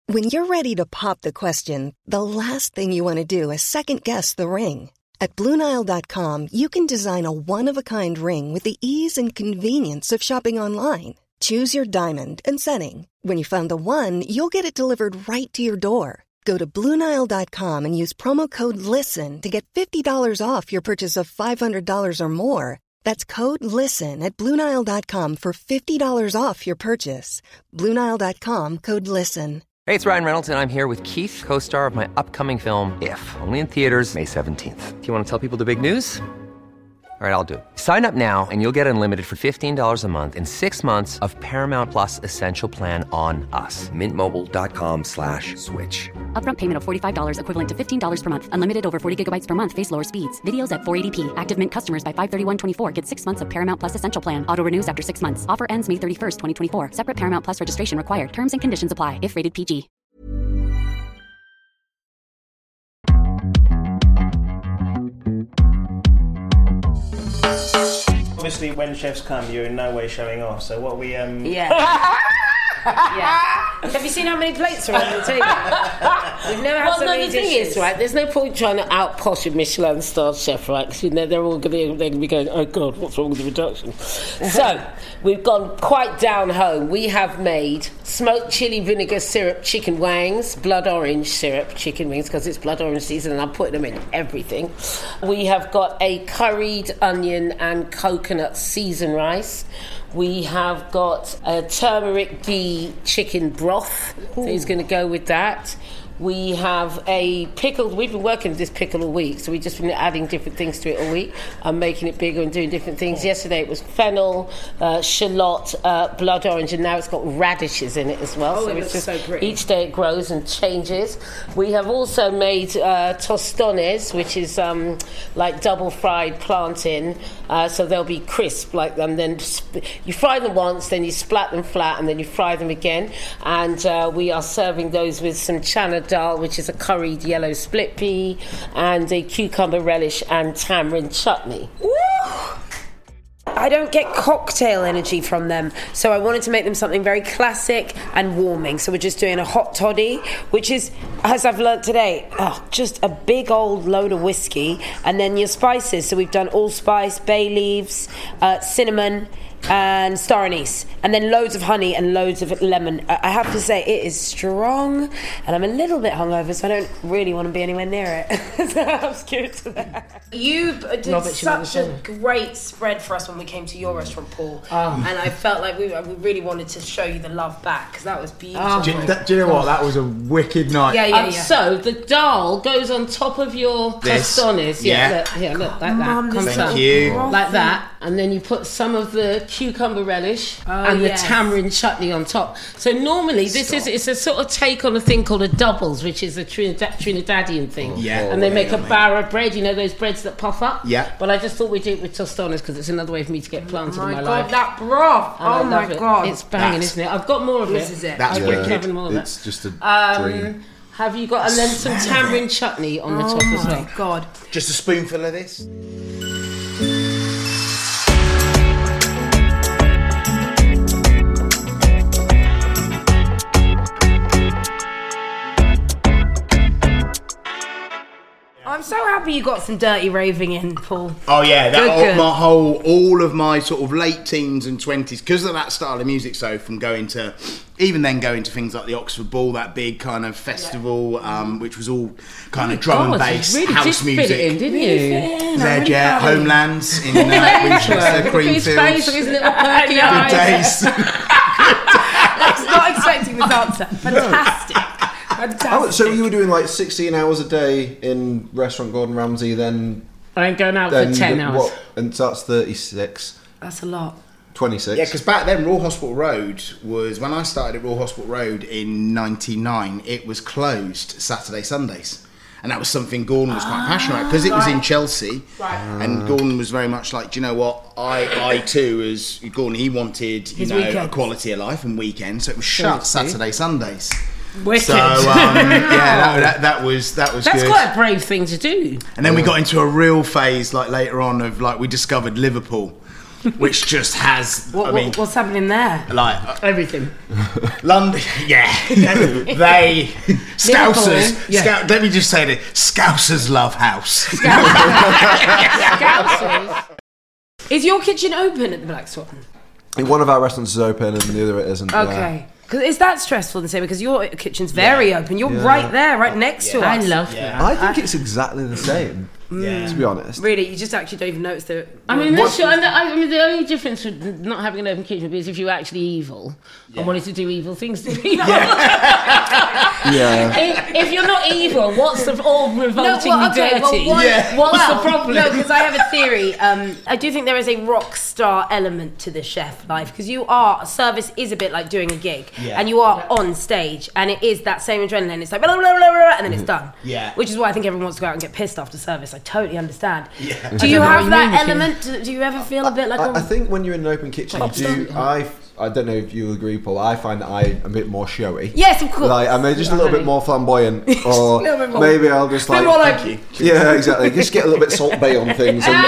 When you're ready to pop the question, the last thing you want to do is second-guess the ring. At BlueNile.com, you can design a one-of-a-kind ring with the ease and convenience of shopping online. Choose your diamond and setting. When you find the one, you'll get it delivered right to your door. Go to BlueNile.com and use promo code LISTEN to get $50 off your purchase of $500 or more. That's code LISTEN at BlueNile.com for $50 off your purchase. BlueNile.com, code LISTEN. Hey, it's Ryan Reynolds, and I'm here with Keith, co-star of my upcoming film, If, only in theaters May 17th. Do you want to tell people the big news? All right, I'll do it. Sign up now and you'll get unlimited for $15 a month and 6 months of Paramount Plus Essential Plan on us. MintMobile.com/switch. Upfront payment of $45 equivalent to $15 per month. Unlimited over 40 gigabytes per month. Face lower speeds. Videos at 480p. Active Mint customers by 531.24 get 6 months of Paramount Plus Essential Plan. Auto renews after 6 months. Offer ends May 31st, 2024. Separate Paramount Plus registration required. Terms and conditions apply if rated PG. Obviously, when chefs come, you're in no way showing off. So what we Yeah. Yeah. Have you seen how many plates are on the table? We've never had so many dishes. The thing is, right, there's no point trying to out-posh a Michelin-starred chef, right? Because they're all going to be going, oh, God, what's wrong with the reduction? So, we've gone quite down home. We have made smoked chili vinegar syrup chicken wangs, blood orange syrup chicken wings, because it's blood orange season, and I'm putting them in everything. We have got a curried onion and coconut seasoned rice. We have got a turmeric ghee chicken broth. So he's going to go with that. We have a pickled, we've been working with this pickle all week, so we've just been adding different things to it all week and making it bigger and doing different things. Yesterday it was fennel, shallot, blood orange, and now it's got radishes in it as well. Oh, so it it's looks just so pretty. each day it grows and changes. We have also made tostones, which is like double fried plantain, so they'll be crisp like them. Then you fry them once, then you splat them flat, and then you fry them again. And we are serving those with some chana dal, which is a curried yellow split pea, and a cucumber relish and tamarind chutney. Woo! I don't get cocktail energy from them, so I wanted to make them something very classic and warming. So we're just doing a hot toddy, which is, as I've learnt today, just a big old load of whiskey, and then your spices. So we've done allspice, bay leaves, cinnamon, and star anise, and then loads of honey and loads of lemon. I have to say, it is strong, and I'm a little bit hungover, so I don't really want to be anywhere near it. So I'm scared to that. You did such a great spread for us when we came to your restaurant, Paul, and I felt like we really wanted to show you the love back, because that was beautiful. Do you know what? That was a wicked night. Yeah. So the dal goes on top of your tostones. Yeah. Look, like that. Mum, Thank you. Like that, and then you put some of the cucumber relish and the tamarind chutney on top. So normally it's a sort of take on a thing called a doubles, which is a Trinidadian thing. Yeah. And they make a barra bread, you know, those breads that puff up? Yeah. But I just thought we'd do it with tostones because it's another way for me to get planted in my life. that broth! And I love it. It's banging, isn't it? I've got more of it. This is it. That's wicked. Having more of it. It's just a dream. Have you got, and then some tamarind chutney on the top as well. Oh my God. Just a spoonful of this. I'm so happy you got some dirty raving in, Paul. Oh yeah, Good. all of my sort of late teens and 20s, because of that style of music. So from going to things like the Oxford Ball, that big kind of festival, which was all kind of drum and bass, you really house did music. Fit it in, didn't you? Zed, Homelands in Winchester, Greenfields. Good days. I was not expecting this answer. Fantastic. Oh, so you were doing like 16 hours a day in Restaurant Gordon Ramsay, then... I'm going out for 10 hours. And so that's 36. That's a lot. 26. Yeah, because back then Royal Hospital Road was, when I started at Royal Hospital Road in 99, it was closed Saturday, Sundays. And that was something Gordon was quite passionate about, because it was in Chelsea. Right. And Gordon was very much like, do you know what, I too, as Gordon, he wanted, a quality of life and weekends, so it was shut Saturday, Sundays. Wicked. So that was That's good. quite a brave thing to do. And then we got into a real phase like later on of like we discovered Liverpool. which just has. What's happening there? Like Everything. London, yeah. They Scousers. Yeah. Let me just say this: Scousers love house. Scousers. Is your kitchen open at the Black Swan? One of our restaurants is open and the other it isn't. Okay. Because is that stressful to say? Because your kitchen's very open. You're right there, right next to us. I love that. I think it's exactly the same. To be honest. Really, you just actually don't even notice that. I mean, the only difference with not having an open kitchen would be is if you're actually evil and wanted to do evil things to people. If you're not evil, what's the revoltingly dirty? What's the problem? No, because I have a theory. I do think there is a rock star element to the chef life because service is a bit like doing a gig, and you are on stage, and it is that same adrenaline. It's like blah, blah, blah, blah, blah, and then it's done. Yeah. Which is why I think everyone wants to go out and get pissed after service. I totally understand. Yeah. Do you have that element? Do you ever feel a bit like? I think when you're in an open kitchen, you do. I don't know if you agree, Paul. I find that I'm a bit more showy. Yes, of course. Like, I'm just a little bit more flamboyant, or maybe I'll just like. Yeah, exactly. Just get a little bit Salt Bay on things. And,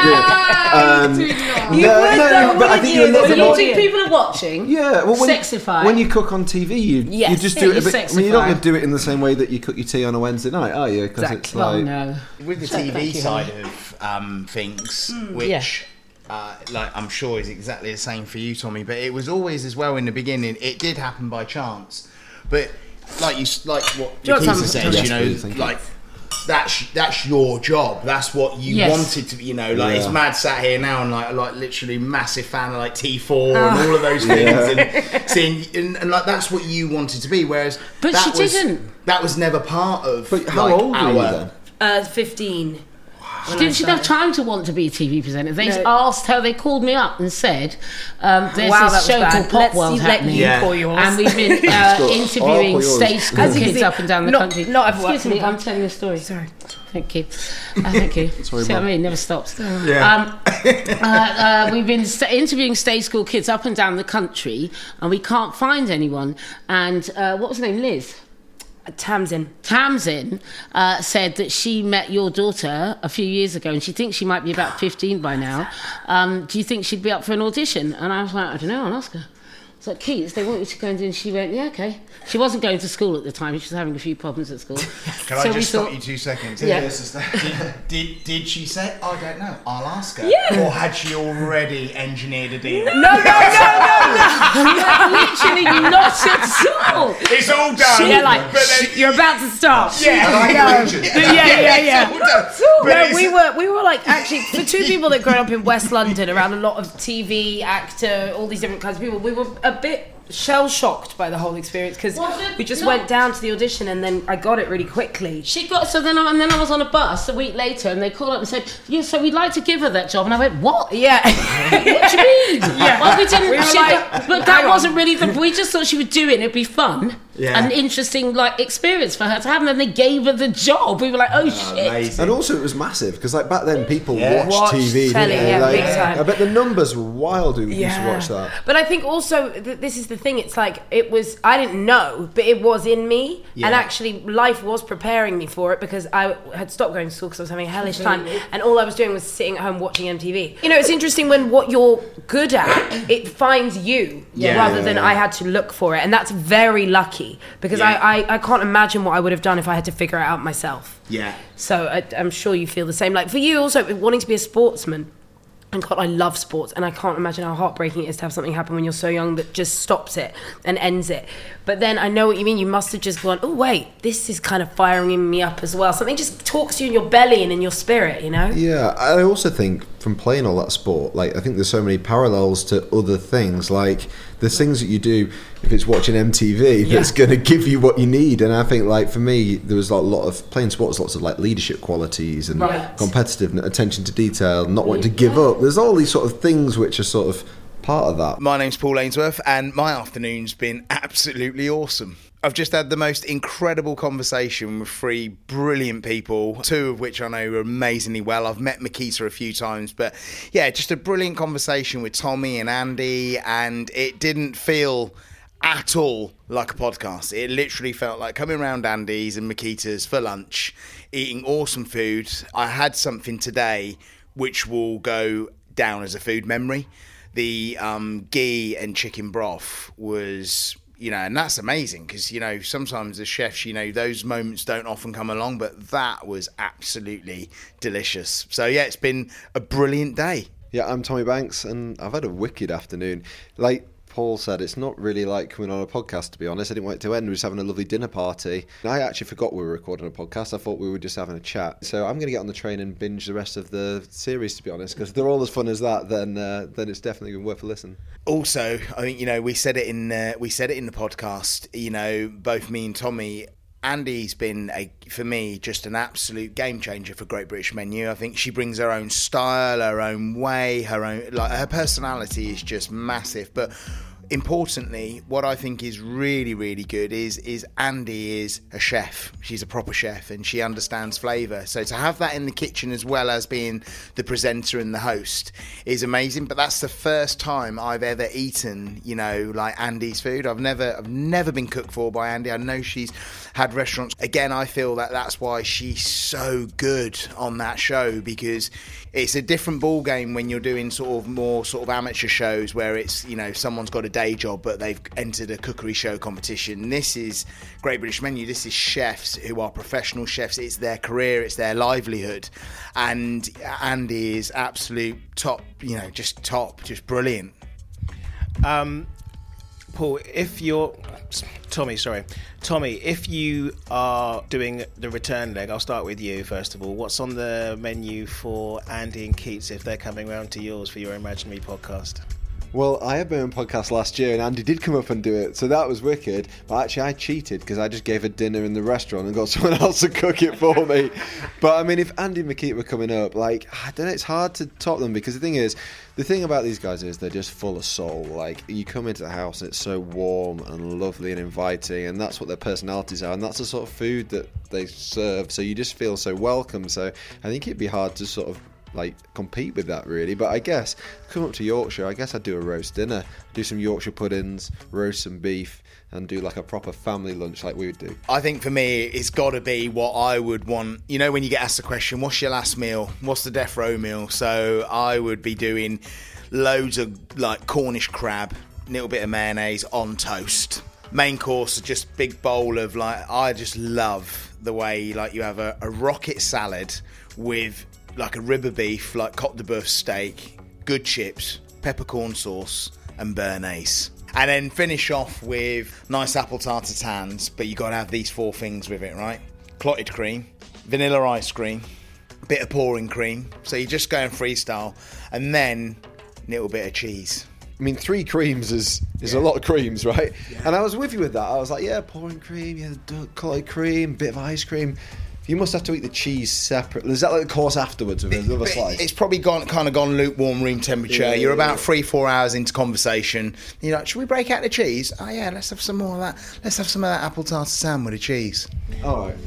but I think you're a little bit more. People are watching. Yeah, well, sexify. When you cook on TV, you just do it a bit. I mean, you're not going to do it in the same way that you cook your tea on a Wednesday night, are you? Because it's like with the TV side of things, which. Like I'm sure is exactly the same for you, Tommy. But it was always as well in the beginning. It did happen by chance, but like what Nikita says, like that's your job. That's what you wanted to. It's mad sat here now and like literally massive fan of like T4 and all of those things and seeing and like that's what you wanted to be. Whereas, but she didn't. That was never part of. But how old were you then? 15. She didn't have time to want to be a TV presenter. They asked her, they called me up and said, there's this show called Pop World happening. And we've been interviewing stage school kids up and down the country. Not everyone. Excuse me, I'm telling a story. Sorry. Thank you. Thank you. Sorry, see what I mean? Never stops. We've been interviewing stage school kids up and down the country, and we can't find anyone. And what was her name? Liz? Tamsin said that she met your daughter a few years ago and she thinks she might be about 15 by now. Do you think she'd be up for an audition? And I was like, I don't know, I'll ask her. I was like, Keats, they want you to go and do, and she went, yeah, okay. She wasn't going to school at the time, she was having a few problems at school. Can I just stop you 2 seconds? Yeah. Did she say, I don't know, I'll ask her? Yeah. Or had she already engineered a deal? No. Literally not at all. It's all done. You're about to start. Yeah. We were like, actually, for two people that grew up in West London around a lot of TV, actor, all these different kinds of people, we were a bit shell-shocked by the whole experience because we just went down to the audition and then I got it really quickly. Then I was on a bus a week later and they called up and said, yeah, so we'd like to give her that job. And I went, what? Yeah. What do you mean? Yeah. Well, we didn't. But that wasn't really we just thought she would do it and it'd be fun. Yeah. An interesting experience for her to have, and then they gave her the job. We were like, oh shit! Amazing. And also, it was massive because back then people watched TV. Telly, big time. I bet the numbers were wild who used to watch that. But I think also this is the thing. It's like I didn't know, but it was in me, and actually life was preparing me for it because I had stopped going to school because I was having a hellish time, and all I was doing was sitting at home watching MTV. It's interesting when what you're good at it finds you rather than I had to look for it, and that's very lucky. Because I can't imagine what I would have done if I had to figure it out myself. Yeah. So I'm sure you feel the same. Like for you also, wanting to be a sportsman, and God, I love sports, and I can't imagine how heartbreaking it is to have something happen when you're so young that just stops it and ends it. But then I know what you mean. You must have just gone, oh wait, this is kind of firing me up as well. Something just talks to you in your belly and in your spirit, Yeah, I also think from playing all that sport, I think there's so many parallels to other things. Like there's things that you do if it's watching MTV that's going to give you what you need. And I think for me, there was a lot of playing sports, lots of leadership qualities and competitiveness, attention to detail, not wanting to give up. There's all these sort of things which are sort of part of that. My name's Paul Ainsworth and my afternoon's been absolutely awesome. I've just had the most incredible conversation with 3 brilliant people, 2 of which I know amazingly well. I've met Nikita a few times, but just a brilliant conversation with Tommy and Andy, and it didn't feel at all like a podcast. It literally felt like coming around Andy's and Nikita's for lunch, eating awesome food. I had something today which will go down as a food memory. the ghee and chicken broth was, and that's amazing because, sometimes as chefs, those moments don't often come along, but that was absolutely delicious. So, yeah, it's been a brilliant day. Yeah, I'm Tommy Banks, and I've had a wicked afternoon. Like Paul said, it's not really like coming on a podcast, to be honest. I didn't want it to end. We were just having a lovely dinner party. And I actually forgot we were recording a podcast. I thought we were just having a chat. So I'm going to get on the train and binge the rest of the series, to be honest, because they're all as fun as that. Then it's definitely worth a listen. Also, I think we said it in the podcast. Both me and Tommy. Andy's been, for me, just an absolute game changer for Great British Menu. I think she brings her own style, her own way, her personality is just massive. But importantly, what I think is really, really good is Andy is a chef. She's a proper chef and she understands flavour. So to have that in the kitchen as well as being the presenter and the host is amazing. But that's the first time I've ever eaten, like Andy's food. I've never been cooked for by Andy. I know she's had restaurants. Again, I feel that's why she's so good on that show, because it's a different ball game when you're doing more amateur shows where it's, someone's got a day job but they've entered a cookery show competition. This is Great British Menu. This is chefs who are professional chefs. It's their career, it's their livelihood, and Andy is absolute top, just top, just brilliant. Paul, Tommy, if you are doing the return leg, I'll start with you first of all. What's on the menu for Andy and Keats if they're coming round to yours for your Imaginary podcast? Well, I had my own podcast last year and Andy did come up and do it, so that was wicked. But actually I cheated because I just gave a dinner in the restaurant and got someone else to cook it for me. But I mean, if Andy and Keats were coming up, I don't know, it's hard to top them, because the thing about these guys is they're just full of soul. Like, you come into the house and it's so warm and lovely and inviting, and that's what their personalities are, and that's the sort of food that they serve, so you just feel so welcome. So I think it'd be hard to compete with that, really. But I guess come up to Yorkshire, I guess I'd do a roast dinner, do some Yorkshire puddings, roast some beef, and do a proper family lunch like we would do. I think for me it's got to be what I would want. When you get asked the question, what's your last meal, what's the death row meal? So I would be doing loads of Cornish crab, a little bit of mayonnaise on toast. Main course, just big bowl of I just love the way you have a rocket salad with a rib of beef, Cote de Boeuf steak, good chips, peppercorn sauce and béarnaise. And then finish off with nice apple tartatans, but you got to have these 4 things with it, right? Clotted cream, vanilla ice cream, bit of pouring cream. So you're just going freestyle, and then a little bit of cheese. I mean, 3 creams is a lot of creams, right? Yeah. And I was with you with that. I was like, yeah, pouring cream, clotted cream, bit of ice cream. You must have to eat the cheese separately. Is that the course afterwards with another slice? It's probably gone lukewarm room temperature. Yeah, you're about 3-4 hours into conversation. You're like, should we break out the cheese? Oh yeah, let's have some more of that. Let's have some of that apple tartatan with the cheese. All right.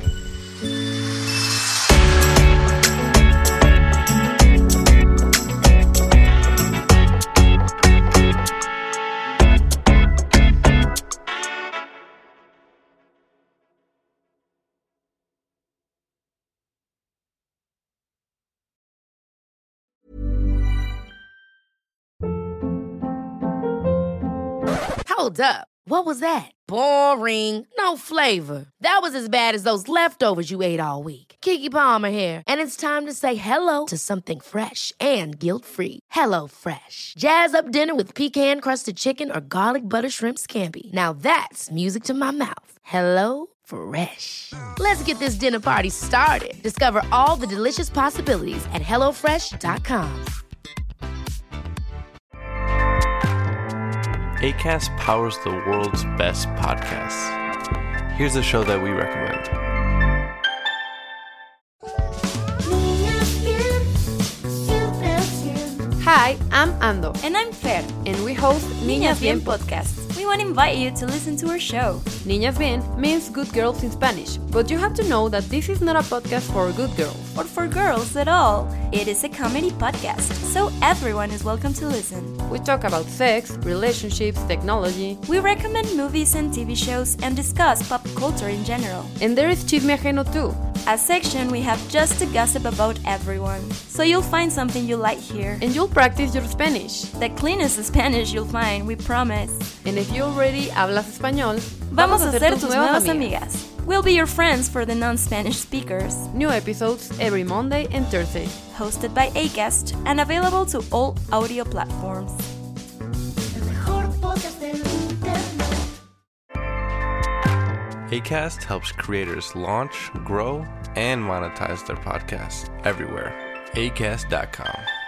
Hold up. What was that? Boring. No flavor. That was as bad as those leftovers you ate all week. Keke Palmer here. And it's time to say hello to something fresh and guilt-free. Hello Fresh. Jazz up dinner with pecan-crusted chicken or garlic butter shrimp scampi. Now that's music to my mouth. Hello Fresh. Let's get this dinner party started. Discover all the delicious possibilities at HelloFresh.com. Acast powers the world's best podcasts. Here's a show that we recommend. Hi, I'm Ando. And I'm Fer. And we host Niñas Bien podcast. We want to invite you to listen to our show. Niñas Bien means good girls in Spanish, but you have to know that this is not a podcast for good girls. Or for girls at all. It is a comedy podcast, so everyone is welcome to listen. We talk about sex, relationships, technology. We recommend movies and TV shows and discuss pop culture in general. And there is Chisme Ajeno too. a section we have just to gossip about everyone. So you'll find something you like here. And you'll practice your Spanish. The cleanest Spanish you'll find, we promise. And if you already hablas español, vamos a ser tus nuevas amigas. We'll be your friends for the non-Spanish speakers. New episodes every Monday and Thursday. Hosted by Acast and available to all audio platforms. Acast helps creators launch, grow, and monetize their podcasts everywhere. Acast.com.